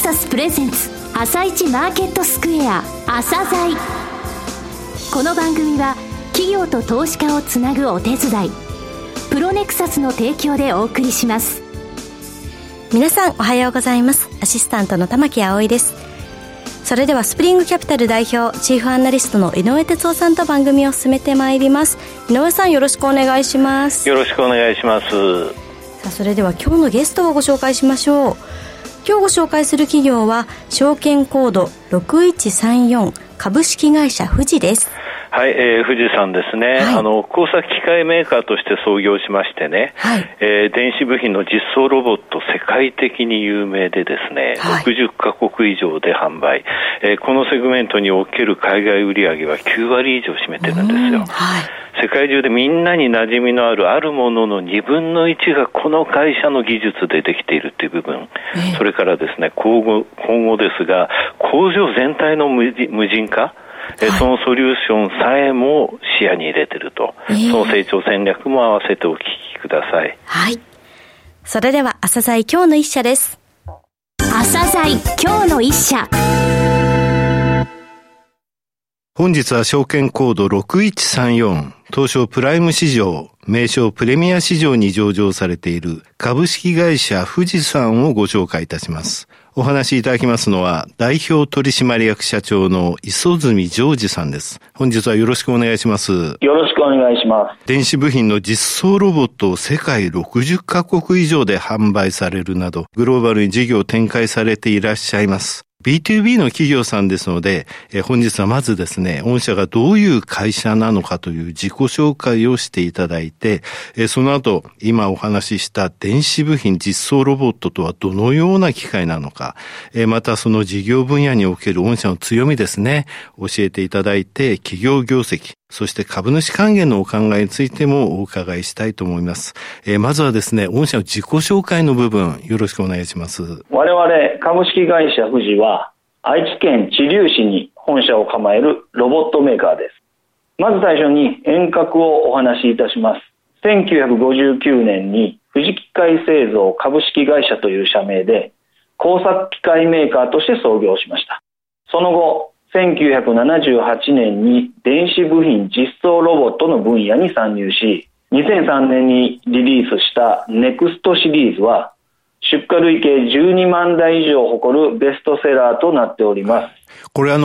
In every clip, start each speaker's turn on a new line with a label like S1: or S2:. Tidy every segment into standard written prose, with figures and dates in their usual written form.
S1: サスプレゼンツ朝市マーケットスクエア朝鮮。この番組は企業と投資家をつなぐお手伝いプロネクサスの提供でお送りします。
S2: 皆さんおはようございます。アシスタントの玉木葵です。それではスプリングキャピタル代表チーフアナリストの井上哲夫さんと番組を進めてまいります。井上さん、よろしくお願いします。
S3: よろしくお願いします。
S2: さあ、それでは今日のゲストをご紹介しましょう。今日ご紹介する企業は証券コード6134株式会社富士です。
S3: はい、富士山ですね、はい、工作機械メーカーとして創業しましてね、はい、電子部品の実装ロボット世界的に有名でですね、はい、60カ国以上で販売、このセグメントにおける海外売上は9割以上占めてるんですよ、はい、世界中でみんなに馴染みのあるあるものの2分の1がこの会社の技術でできているという部分、それからですね、今後ですが工場全体の無人化、そのソリューションさえも視野に入れていると、その成長戦略も合わせてお聞きください。
S2: はい。それでは朝鮮今日の一社です。
S1: 朝鮮今日の一社。
S4: 本日は証券コード6134東証プライム市場名称プレミア市場に上場されている株式会社富士山をご紹介いたします。お話しいただきますのは代表取締役社長の磯住ジョージさんです。本日はよろしくお願いします。
S5: よろしくお願いします。
S4: 電子部品の実装ロボットを世界60カ国以上で販売されるなどグローバルに事業を展開されていらっしゃいます。B2B の企業さんですので、本日はまずですね、御社がどういう会社なのかという自己紹介をしていただいて、その後、今お話しした電子部品実装ロボットとはどのような機械なのか、またその事業分野における御社の強みですね、教えていただいて、企業業績、そして株主還元のお考えについてもお伺いしたいと思います。まずはですね、御社の自己紹介の部分、よろしくお願いします。
S5: 我々株式会社富士は、愛知県知立市に本社を構えるロボットメーカーです。まず最初に遠隔をお話しいたします。1959年に富士機械製造株式会社という社名で工作機械メーカーとして創業しました。その後、1978年に電子部品実装ロボットの分野に参入し、2003年にリリースしたネクストシリーズは出荷累計12万台以上を誇るベストセラーとなっております。
S4: これ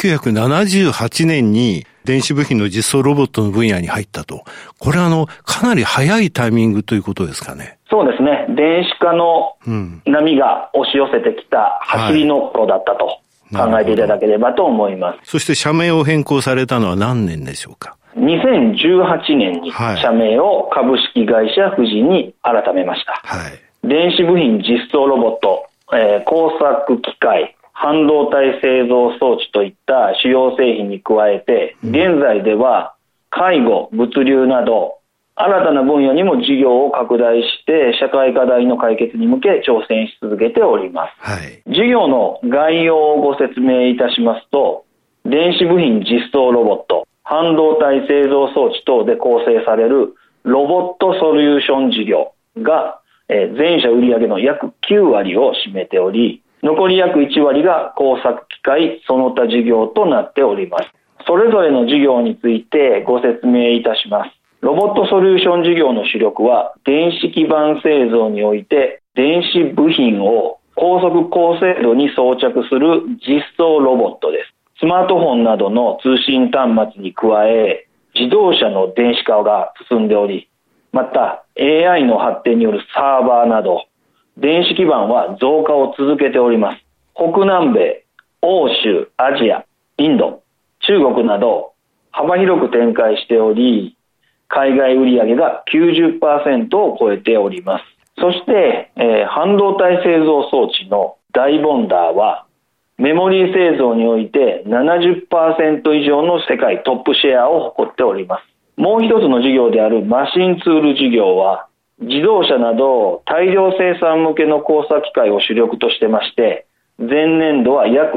S4: 1978年に電子部品の実装ロボットの分野に入ったと。これかなり早いタイミングということですかね。
S5: そうですね。電子化の波が押し寄せてきた走りのっこだったと考えていただければと思います。
S4: そして社名を変更されたのは何年でしょうか。
S5: 2018年に社名を株式会社富士に改めました。はい。電子部品実装ロボット、工作機械、半導体製造装置といった主要製品に加えて、現在では介護、物流など新たな分野にも事業を拡大して社会課題の解決に向け挑戦し続けております。はい、事業の概要をご説明いたしますと、電子部品実装ロボット、半導体製造装置等で構成されるロボットソリューション事業が全社売上の約9割を占めており、残り約1割が工作機械その他事業となっております。それぞれの事業についてご説明いたします。ロボットソリューション事業の主力は電子基板製造において電子部品を高速高精度に装着する実装ロボットです。スマートフォンなどの通信端末に加え、自動車の電子化が進んでおり、また AI の発展によるサーバーなど電子基板は増加を続けております。北南米、欧州、アジア、インド、中国など幅広く展開しており、海外売上が 90% を超えております。そして、半導体製造装置の大ボンダーはメモリー製造において 70% 以上の世界トップシェアを誇っております。もう一つの事業であるマシンツール事業は自動車など大量生産向けの工作機械を主力としてまして、前年度は約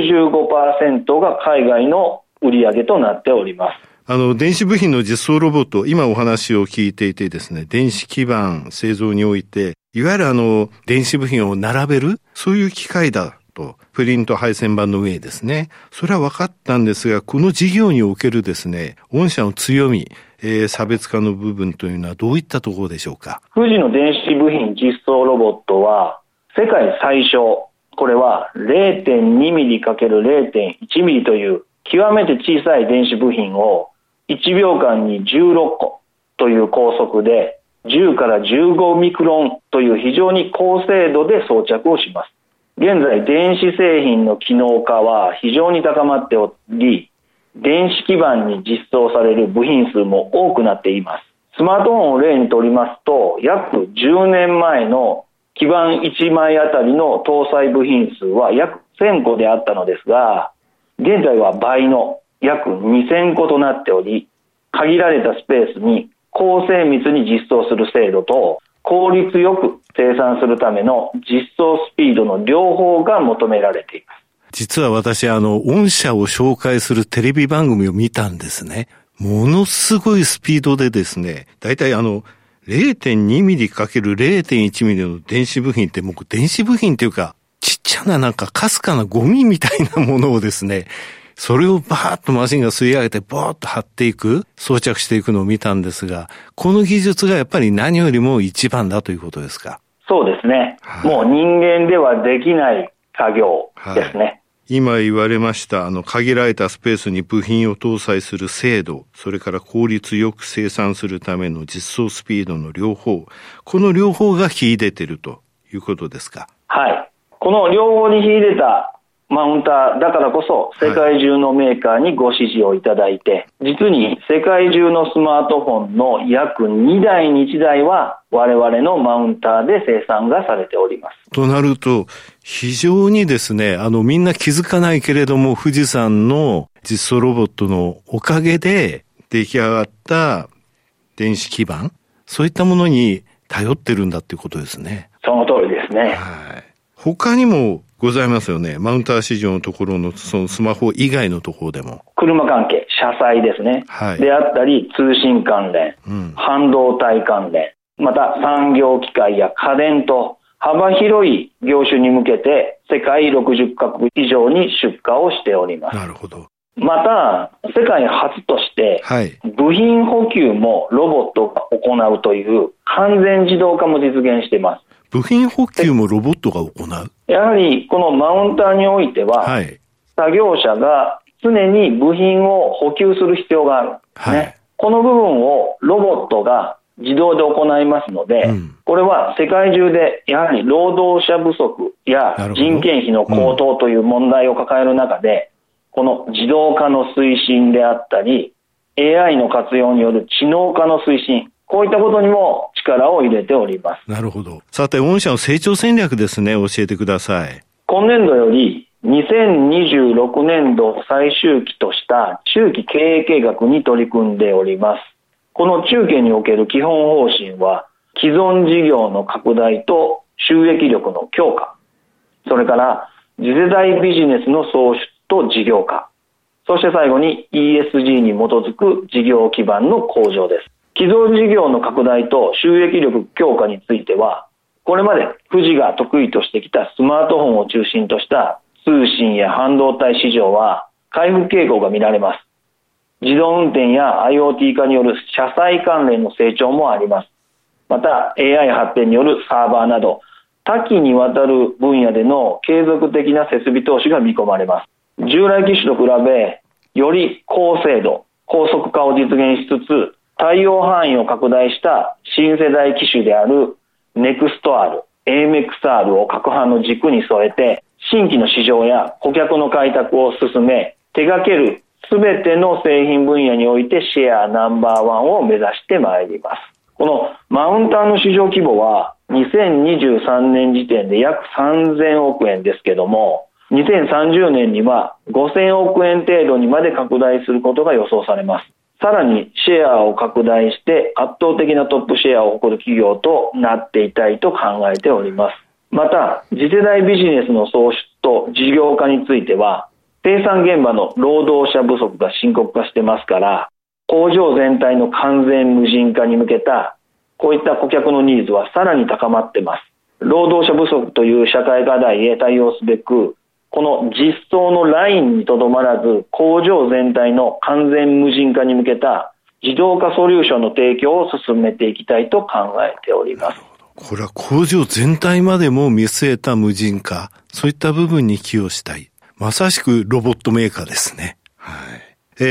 S5: 65% が海外の売上となっております。
S4: 電子部品の実装ロボット、今お話を聞いていてですね、電子基板製造において、いわゆる電子部品を並べる、そういう機械だと、プリント配線板の上ですね。それは分かったんですが、この事業におけるですね、御社の強み、差別化の部分というのはどういったところでしょうか。
S5: 富士の電子部品実装ロボットは、世界最小、これは 0.2 ミリ ×0.1 ミリという極めて小さい電子部品を1秒間に16個という高速で10から15ミクロンという非常に高精度で装着をします。現在電子製品の機能化は非常に高まっており、電子基板に実装される部品数も多くなっています。スマートフォンを例にとりますと、約10年前の基板1枚あたりの搭載部品数は約1000個であったのですが、現在は倍の約2000個となっており、限られたスペースに高精密に実装する精度と効率よく生産するための実装スピードの両方が求められています。
S4: 実は私、御社を紹介するテレビ番組を見たんですね。ものすごいスピードでですね、だいたい0.2 ミリ ×0.1 ミリの電子部品ってもう電子部品っていうか、ちっちゃななんかかすかなゴミみたいなものをですね、それをバーッとマシンが吸い上げてボーッと貼っていく、装着していくのを見たんですが、この技術がやっぱり何よりも一番だということですか。
S5: そうですね。もう人間ではできない作業ですね。
S4: 今言われました限られたスペースに部品を搭載する精度、それから効率よく生産するための実装スピードの両方、この両方が秀でているということですか。
S5: はい。この両方に秀でたマウンターだからこそ世界中のメーカーにご支持をいただいて、実に世界中のスマートフォンの約2台に1台は我々のマウンターで生産がされております。
S4: となると非常にですね、みんな気づかないけれども富士山の実装ロボットのおかげで出来上がった電子基板、そういったものに頼ってるんだっていうことですね。
S5: その通りですね。
S4: はい。他にもございますよね。マウンター市場のところのそのスマホ以外のところでも。
S5: 車関係、車載ですね。
S4: はい。
S5: であったり、通信関連、半導体関連、また産業機械や家電と幅広い業種に向けて世界60カ国以上に出荷をしております。
S4: なるほど。
S5: また、世界初として、部品補給もロボットが行うという完全自動化も実現しています。
S4: 部品補給もロボットが行う？
S5: やはりこのマウンターにおいては、作業者が常に部品を補給する必要があるんですね。この部分をロボットが自動で行いますので、これは世界中でやはり労働者不足や人件費の高騰という問題を抱える中で、この自動化の推進であったり、AI の活用による知能化の推進、こういったことにも力を入れております。
S4: なるほど。さて、御社の成長戦略ですね、教えてください。
S5: 今年度より2026年度を最終期とした中期経営計画に取り組んでおります。この中期における基本方針は、既存事業の拡大と収益力の強化、それから次世代ビジネスの創出と事業化、そして最後に ESG に基づく事業基盤の向上です。既存事業の拡大と収益力強化については、これまで富士が得意としてきたスマートフォンを中心とした通信や半導体市場は回復傾向が見られます。自動運転や IoT 化による車載関連の成長もあります。また AI 発展によるサーバーなど多岐にわたる分野での継続的な設備投資が見込まれます。従来機種と比べより高精度、高速化を実現しつつ対応範囲を拡大した新世代機種である NEXT-R、AMXR を各班の軸に添えて新規の市場や顧客の開拓を進め、手掛けるすべての製品分野においてシェアナンバーワンを目指してまいります。このマウンターの市場規模は2023年時点で約3000億円ですけども、2030年には5000億円程度にまで拡大することが予想されます。さらにシェアを拡大して圧倒的なトップシェアを誇る企業となっていたいと考えております。また次世代ビジネスの創出と事業化については生産現場の労働者不足が深刻化してますから、工場全体の完全無人化に向けたこういった顧客のニーズはさらに高まってます。労働者不足という社会課題へ対応すべくこの実装のラインにとどまらず、工場全体の完全無人化に向けた自動化ソリューションの提供を進めていきたいと考えております。
S4: これは工場全体までも見据えた無人化、そういった部分に寄与したい。まさしくロボットメーカーですね。はい。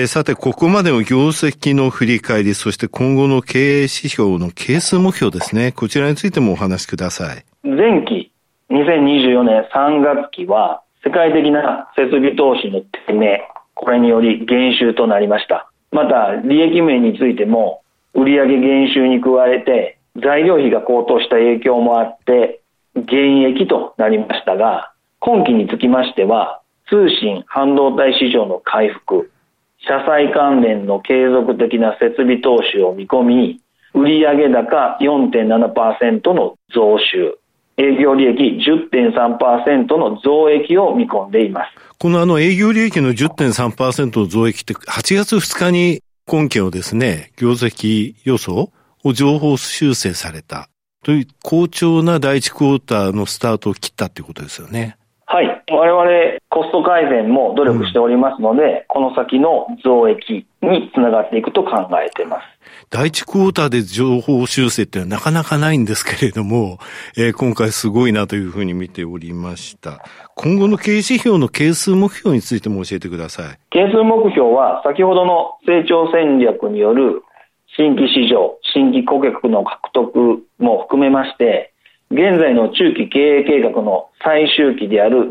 S4: さて、ここまでの業績の振り返り、そして今後の経営指標の係数目標ですね。こちらについてもお話しください。
S5: 前期2024年3月期は世界的な設備投資の低迷、これにより減収となりました。また利益面についても売上減収に加えて材料費が高騰した影響もあって減益となりましたが、今期につきましては通信半導体市場の回復、車載関連の継続的な設備投資を見込み、売上高 4.7% の増収、営業利益 10.3% の増益を見込んでいます。
S4: この営業利益の 10.3% の増益って8月2日に今期のですね、業績予想を上方修正されたという好調な第1クォーターのスタートを切ったということですよね。
S5: はい。我々コスト改善も努力しておりますので、この先の増益につながっていくと考えています。
S4: 第1クォーターで上方修正ってなかなかないんですけれども、今回すごいなというふうに見ておりました。今後の経営指標の係数目標についても教えてください。
S5: 係数目標は先ほどの成長戦略による新規市場、新規顧客の獲得も含めまして、現在の中期経営計画の最終期である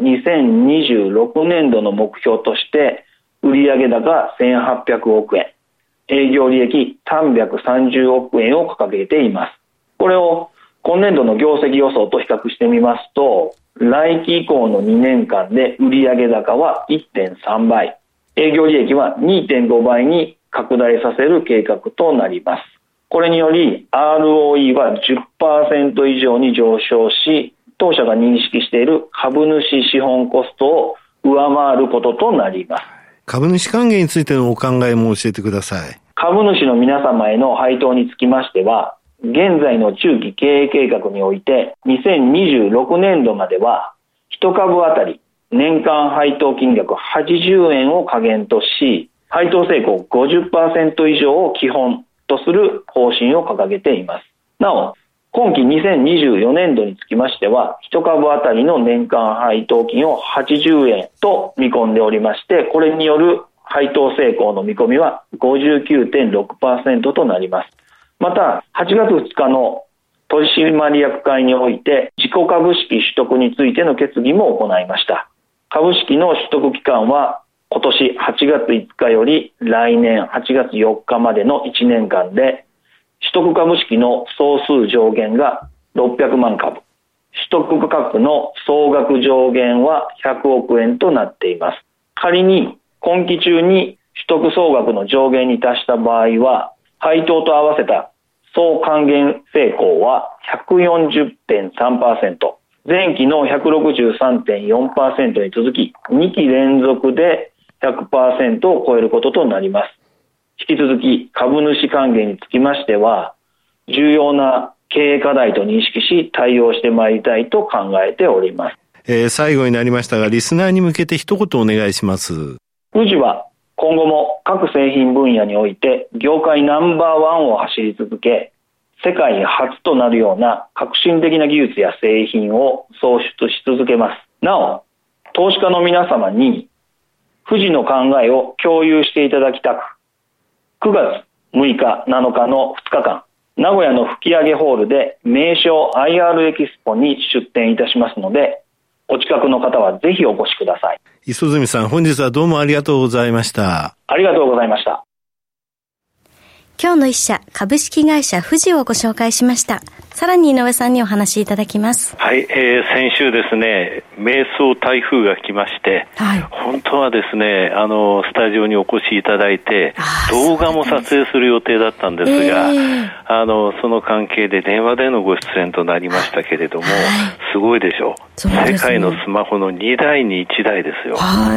S5: 2026年度の目標として売上高1800億円、営業利益330億円を掲げています。これを今年度の業績予想と比較してみますと、来期以降の2年間で売上高は 1.3 倍、営業利益は 2.5 倍に拡大させる計画となります。これにより ROE は 10% 以上に上昇し、当社が認識している株主資本コストを上回ることとなります。
S4: 株主還元についてのお考えも教えてください。
S5: 株主の皆様への配当につきましては、現在の中期経営計画において2026年度までは1株あたり年間配当金額80円を下限とし、配当成功 50% 以上を基本とする方針を掲げています。なお、今期2024年度につきましては、1株あたりの年間配当金を80円と見込んでおりまして、これによる配当成功の見込みは 59.6% となります。また、8月2日の取締役会において、自己株式取得についての決議も行いました。株式の取得期間は、今年8月5日より来年8月4日までの1年間で、取得株式の総数上限が600万株、取得価格の総額上限は100億円となっています。仮に今期中に取得総額の上限に達した場合は、配当と合わせた総還元成功は 140.3%、前期の 163.4% に続き2期連続で 100% を超えることとなります。引き続き株主還元につきましては、重要な経営課題と認識し対応してまいりたいと考えております。
S4: 最後になりましたが、リスナーに向けて一言お願いします。
S5: 富士は今後も各製品分野において業界ナンバーワンを走り続け、世界初となるような革新的な技術や製品を創出し続けます。なお、投資家の皆様に富士の考えを共有していただきたく、9月6日7日の2日間、名古屋の吹上ホールで名称 IR エキスポに出展いたしますので、お近くの方はぜひお越しください。
S4: 磯住さん、本日はどうもありがとうございました。
S5: ありがとうございました。
S2: 今日の一社、株式会社富士をご紹介しました。さらに井上さんにお話しいただきます。
S3: はい、先週ですね、迷走台風が来まして、はい、本当はですね、スタジオにお越しいただいて、動画も撮影する予定だったんですが、その関係で電話でのご出演となりましたけれども、すごいでしょう。世界のスマホの2台に1台ですよ。はい。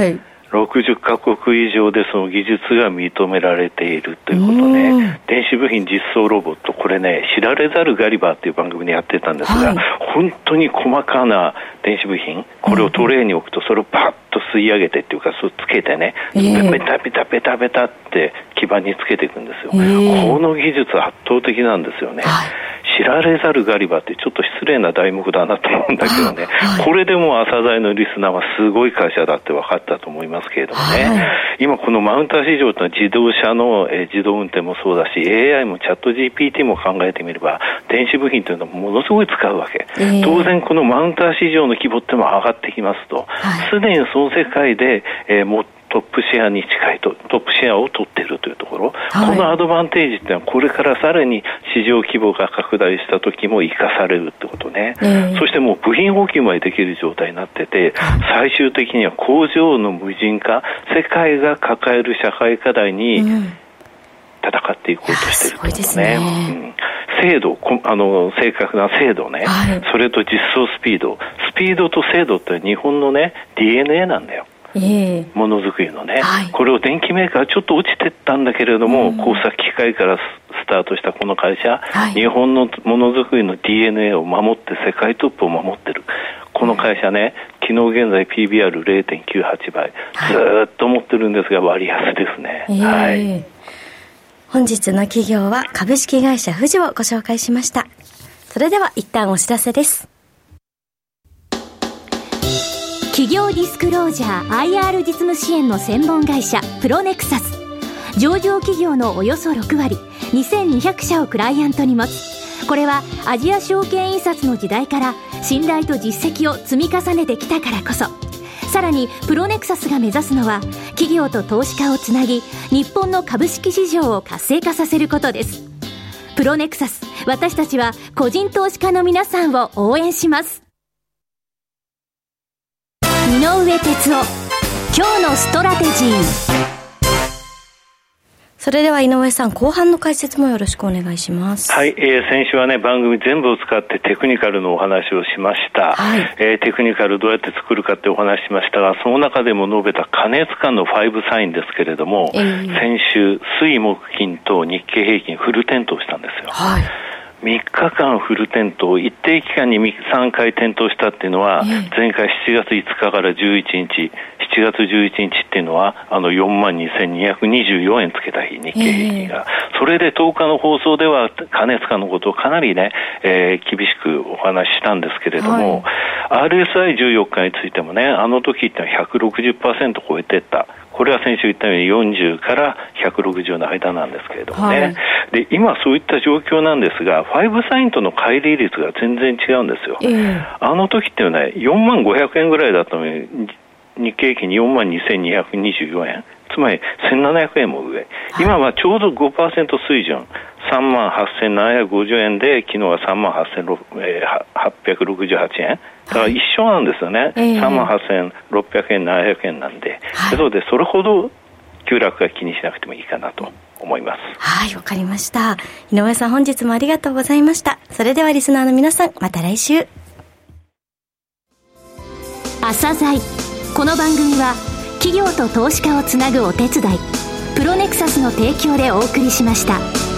S3: 60カ国以上でその技術が認められているということね。電子部品実装ロボット、これね、知られざるガリバーっていう番組でやってたんですが、本当に細かな電子部品、これをトレーに置くとそれをパッと吸い上げてっていうか、そうつけてね、ベタベタベタベタって基板につけていくんですよ。この技術は圧倒的なんですよね。知られざるガリバーってちょっと失礼な題目だなと思うんだけどね、これでも朝鮮のリスナーはすごい会社だって分かったと思いますけれどもね、今このマウンター市場というのは自動車の自動運転もそうだし、 AI もチャット GPT も考えてみれば電子部品というのはものすごい使うわけ、当然このマウンター市場の規模っても上がってきますと、すでにその世界でもトップシェアに近いと、トップシェアを取っているというところ、このアドバンテージっていうのはこれからさらに市場規模が拡大した時も生かされるってことね、そしてもう部品補給までできる状態になってて、最終的には工場の無人化、世界が抱える社会課題に戦っていこうとしているということね。精度、正確な精度ね、それと実装スピードと精度って日本のね DNA なんだよ。ものづくりのね、これを電機メーカーちょっと落ちてったんだけれども、工作機械からスタートしたこの会社、日本のものづくりの DNA を守って世界トップを守ってるこの会社ね、昨日現在 PBR0.98 倍、ずっと持ってるんですが割安ですね。
S2: 本日の企業は株式会社富士をご紹介しました。それでは一旦お知らせです。
S1: 企業ディスクロージャー IR 実務支援の専門会社プロネクサス、上場企業のおよそ6割2200社をクライアントに持つ。これはアジア証券印刷の時代から信頼と実績を積み重ねてきたからこそ、さらにプロネクサスが目指すのは企業と投資家をつなぎ、日本の株式市場を活性化させることです。プロネクサス、私たちは個人投資家の皆さんを応援します。井上哲夫、今日のストラテジー。
S2: それでは井上さん、後半の解説もよろしくお願いします。
S3: はい、先週はね、番組全部を使ってテクニカルのお話をしました。テクニカルどうやって作るかってお話しましたが、その中でも述べた過熱感の5サインですけれども、先週水木金と日経平均フル点灯したんですよ。3日間フル点灯、一定期間に3回点灯したっていうのは、前回7月5日から11日、7月11日っていうのは42,224円つけた日、日経平均が、それで10日の放送では過熱感のことをかなりね、厳しくお話ししたんですけれども、RSI14 日についてもね、あの時ってのは 160% 超えてった。これは先週言ったように40から160の間なんですけれどもね、で今そういった状況なんですが、5サインとの乖離率が全然違うんですよ。あの時っていうのはね、45,000円ぐらいだったのに日経平均 42,224 円、つまり1,700円も上。今はちょうど 5% 水準、38,750 円で、昨日は38,868 円。だから一緒なんですよね。38,600 円、700円なんで。なので、それほど急落が気にしなくてもいいかなと思います。
S2: はい、わかりました。井上さん、本日もありがとうございました。それではリスナーの皆さん、また来週。
S1: 朝鮮。この番組は企業と投資家をつなぐお手伝い、プロネクサスの提供でお送りしました。